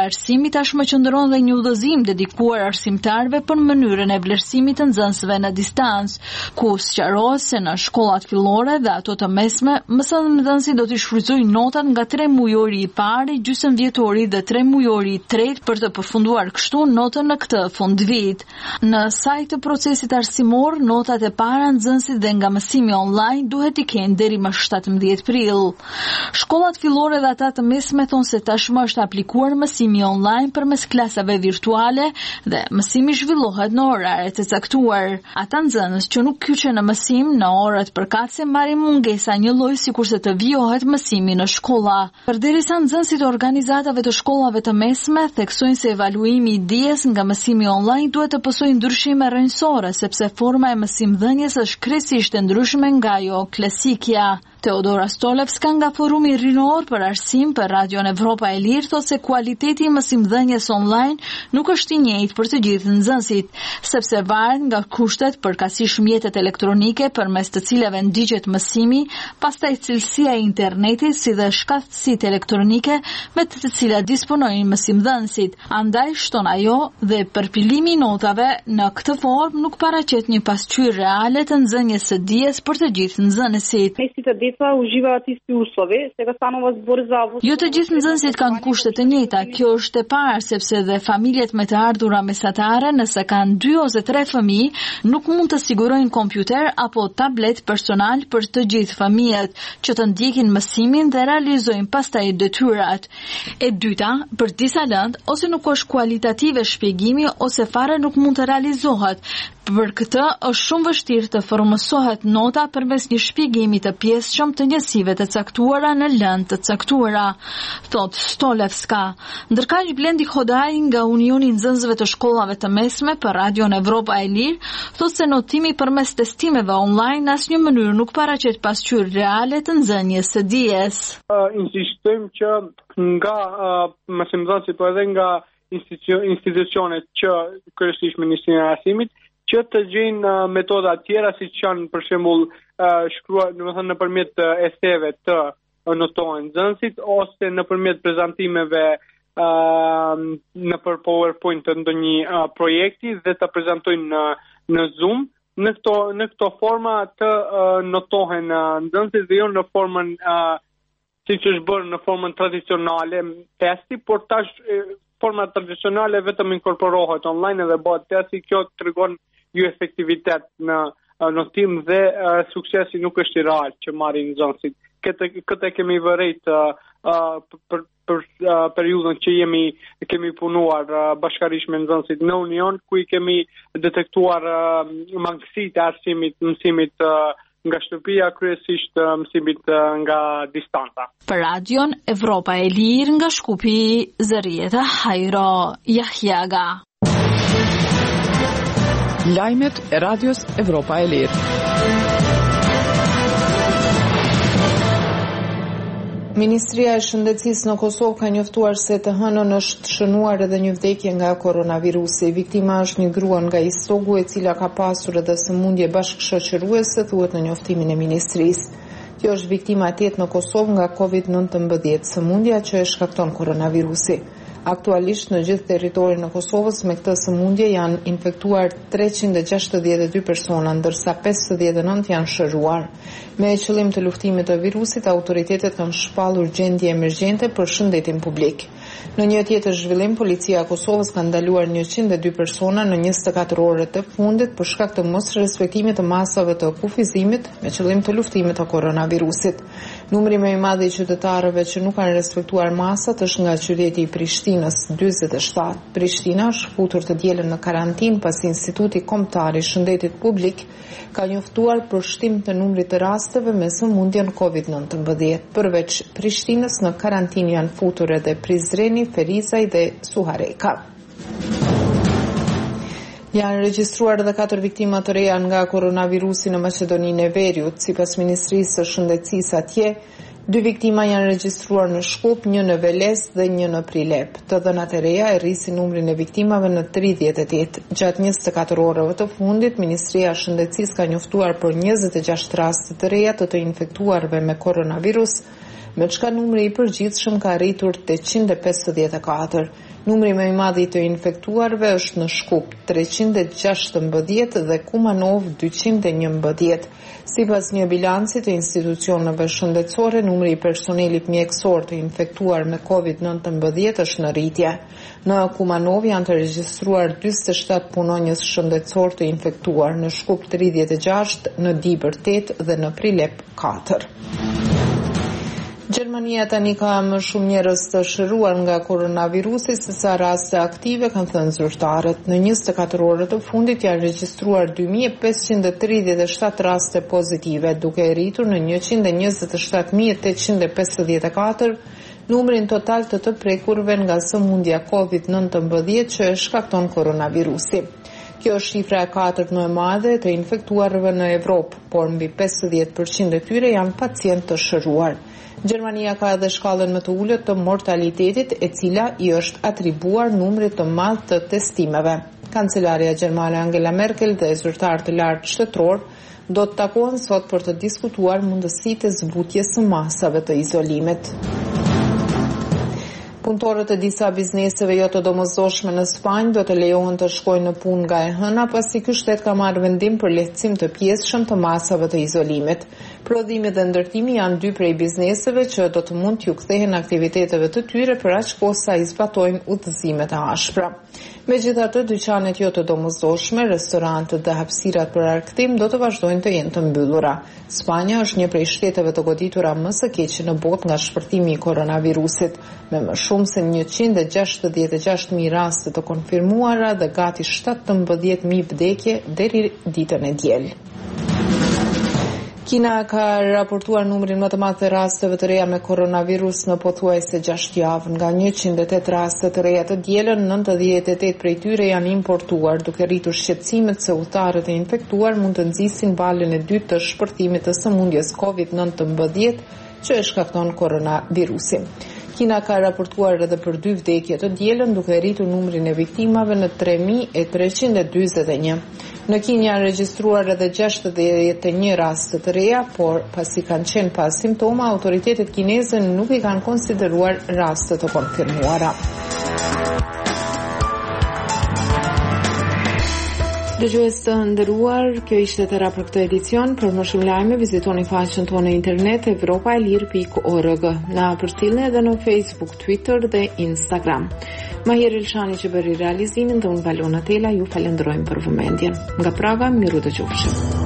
arsimit tashmë qëndron dhe një udhëzim dedikuar arsimtarëve për mënyrën e vlerësimit të nxënësve në distancë, ku sqarohet se në shkollat fillore dhe ato të mesme, mësimdhënësit do të shfrytëzojnë notat nga 3 mujori i parë, gjysmëvjetori dhe 3 mujori i tretë për të përfunduar kështu notën në këtë fundvit. Në sajt të procesit arsimor, notat e para nxënësit dhe nga mësimi online duhet i kenë deri më 17 prill. Shkollat fillore dhe ata të mesme thonë se tashmë është aplikuar mësimi online përmes klasave virtuale dhe mësimi zhvillohet në orare të caktuar. Ata nxënës që nuk kyçen në mësim në orët përkatëse marrin mungesa një lloj sikurse të vijohet mësimi në shkolla. Përderisa nxënësit e organizatave të shkollave të mesme theksojnë se evaluimi i dijes nga mësimi online duhet të pasojë ndryshime rrënjësore sepse forma e mësimdhënies është krejtësisht e ndryshme nga ajo klasikja. Teodora Stolevska nga Forumi Rinor për Arsim për Radion Evropa e Lirë thotë se kualiteti i mësimdhënies online nuk është i njëjtë për të gjithë nxënësit, sepse varet nga kushtet përkatësisht mjetet elektronike përmes të cilave ndigjet mësimi, pastaj cilësia e internetit si dhe shkatësitë elektronike me të cilat disponojnë mësimdhënësit. Andaj shton ajo dhe përpilimi i notave në këtë formë nuk paraqet një pasqyrë reale të nxënjes së dijes për të gjithë nxënësit. Jo të gjithë nxënësit kanë kushte të njëjta. Kjo është e parë sepse dhe familjet me të ardhura mesatare, nëse kanë 2 ose 3 fëmijë, nuk mund të sigurojnë kompjuter apo tablet personal për të gjithë fëmijët, që të ndjekin mësimin dhe realizojnë pastaj detyrat. E dyta, për disa lëndë, ose nuk është kualitative shpjegimi ose fare nuk mund të realizohet. Për këtë është shumë vështirë të formësohet nota përmes një shpjegimi të pjesëshëm të njësive të caktuara në lëndë të caktuara, thot Stolevska. Ndërkaq Blendi Hodaj nga Unioni i Nxënësve të Shkollave të Mesme për Radion Evropa e Lirë thotë se notimi përmes testimeve online në asnjë mënyrë nuk paraqet pasqyrë reale të nxënjes së dijes. Insistojmë që nga mësimdhënësit po edhe nga institucionet që kryesisht Ministria e Arsimit që të gjejnë metoda tjera siç janë për shembull shkruar, domethënë nëpërmjet eseve të notohen nxënësit ose nëpërmjet prezantimeve nëpër PowerPoint të ndonjë projekti dhe ta prezantojnë në Zoom. Në këto forma të notohen nxënësit dhe jo në formën siç është bërë në formën tradicionale testi, por tash forma tradicionale vetëm inkorporohet online dhe bëhet testi. Kjo tregon jo efektivitet në notim dhe suksesi nuk është i real që marrin nxënësit. Këtë kemi vërejt për periudhën që kemi punuar bashkërisht me nxënësit në Union, ku i kemi detektuar mangësitë e arsimit, mësimit nga shtëpia, kryesisht mësimit nga distanca. Për Radion Evropa e Lirë nga Shkupi, Zërieta Hajro Jahjaga. Lajmet e Radios Evropa e Lirë. Ministria e Shëndetësisë në Kosovë ka njoftuar se të hënën është shënuar edhe një vdekje nga koronavirusi. Viktima është një grua nga Istogu e cila ka pasur edhe sëmundje bashkëshoqëruese, thuhet në njoftimin e ministrisë. Kjo është viktima e 8 në Kosovë nga COVID-19, sëmundja që e shkakton koronavirusi. Aktualisht në gjithë territorin e Kosovës me këtë sëmundje janë infektuar 362 persona, ndërsa 59 janë shëruar. Me qëllim të luftimit të virusit, autoritetet kanë shpallur gjendje emergjente për shëndetin publik. Në një tjetër zhvillim, policia e Kosovës ka ndaluar 102 persona në 24 orët e fundit për shkak të mos respektimit të masave të kufizimit me qëllim të luftimit të koronavirusit. Numri më i madh i qytetarëve që nuk kanë respektuar masat është nga qyteti i Prishtinës, 47. Prishtina është futur të dielën në karantinë pasi Instituti Kombëtar i Shëndetit Publik ka njoftuar për shtim të numrit të rasteve me sëmundjen COVID-19. Përveç Prishtinës në karantinë janë futur edhe Prizreni, Ferizaj dhe Suhareka. Janë regjistruar edhe 4 viktima të reja nga koronavirusi në Maqedoninë e Veriut, sipas Ministrisë së Shëndetësisë atje. 2 viktima janë regjistruar në Shkup, një në Veles dhe një në Prilep. Të dhënat e reja e rrisin numrin e viktimave në 38. Gjatë 24 orëve të fundit, Ministria e Shëndetësisë ka njoftuar për 26 raste të reja të infektuarve me koronavirus, me çka numri i përgjithshëm ka arritur 854. Numri më i madh i të infektuarve është në Shkup 316 dhe Kumanov 211. Sipas një bilanci të institucioneve shëndetësore, numri i personelit mjekësor të infektuar me COVID-19 është në rritje. Në Kumanov janë të regjistruar 47 punonjës shëndetësor të infektuar, në Shkup 36, në Dibër 8 dhe në Prilep 4. Gjermania tani ka më shumë njerëz të shëruar nga koronavirusi se sa raste aktive, kanë thënë zyrtarët. Në 24 orët të fundit janë regjistruar 2537 raste pozitive, duke rritur në 127.854 numrin total të prekurve nga sëmundja COVID-19 që e shkakton koronavirusi. Kjo është shifra e 4 më e madhe të infektuarve në Evropë, por mbi 50% e tyre janë pacientë të shëruar. Gjermania ka edhe shkallën më të ulët të mortalitetit, e cila i është atribuar numrit të madh të testimeve. Kancelaria gjermane Angela Merkel dhe zyrtarë të lartë shtetëror do të takohen sot për të diskutuar mundësitë e zbutjes së masave të izolimit. Punëtorët e disa bizneseve jo të domosdoshme në Spanjë do të lejohen të shkojnë në punë nga e hëna, pasi ky shtet ka marrë vendim për lehtësim të pjesëshëm të masave të izolimit. Prodhimi dhe ndërtimi janë dy prej bizneseve që do të mund t'ju kthehen aktiviteteve të tyre për aq kohë sa i zbatojnë udhëzimet e ashpra. Megjithatë, dyqanet jo të domosdoshme, restorantët dhe hapësirat për argëtim do të vazhdojnë të jenë të mbyllura. Spanja është një prej shteteve të goditura më së keqe në botë nga shpërtimi i koronavirusit, me më shumë se 166.000 raste të konfirmuara dhe gati 17.000 vdekje deri ditën e diel. Kina ka raportuar numrin më të madh të rasteve të reja me koronavirus në pothuajse 6 javë. Nga 108 raste të reja të dielën, 98 prej tyre janë importuar, duke rritur shqetësimet se udhëtarët e infektuar mund të nxisin valën e dytë të shpërtimit të sëmundjes COVID-19 që e shkakton koronavirusi. Kina ka raportuar edhe për 2 vdekje të dielën, duke rritur numrin e viktimave në 3.341. Në Kinë janë regjistruar edhe 61 raste të reja, por pasi kanë qenë pa simptoma, autoritetet kineze nuk i kanë konsideruar raste të konfirmuara. Dëgjues të nderuar, kjo ishte tëra për këtë edicion. Për më shumë lajme, vizitoni faqen tonë në internet europaelir.org. Na përcjellni edhe në Facebook, Twitter dhe Instagram. Mahir Elshani që bëri realizimin dhe unë Valona Tela ju falenderojmë për vëmendjen. Nga Praga, miru dëgjofshim.